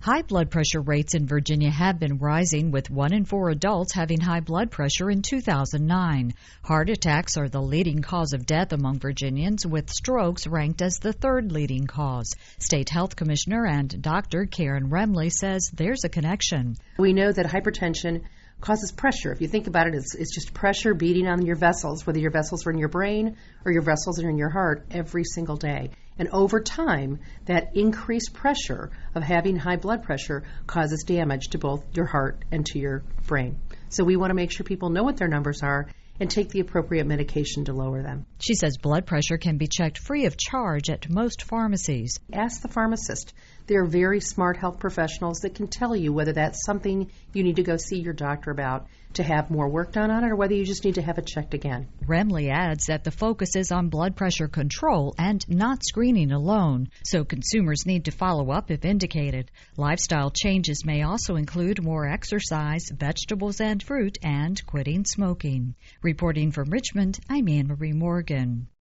High blood pressure rates in Virginia have been rising, with 1 in 4 adults having high blood pressure in 2009. Heart attacks are the leading cause of death among Virginians, with strokes ranked as the third leading cause. State Health Commissioner and Dr. Karen Remley says there's a connection. We know that hypertension causes pressure. If you think about it, it's just pressure beating on your vessels, whether your vessels are in your brain or your vessels are in your heart, every single day. And over time, that increased pressure of having high blood pressure causes damage to both your heart and to your brain. So we want to make sure people know what their numbers are and take the appropriate medication to lower them. She says blood pressure can be checked free of charge at most pharmacies. Ask the pharmacist. They're very smart health professionals that can tell you whether that's something you need to go see your doctor about to have more work done on it, or whether you just need to have it checked again. Remley adds that the focus is on blood pressure control and not screening alone, so consumers need to follow up if indicated. Lifestyle changes may also include more exercise, vegetables and fruit, and quitting smoking. Reporting from Richmond, I'm Anne Marie Morgan.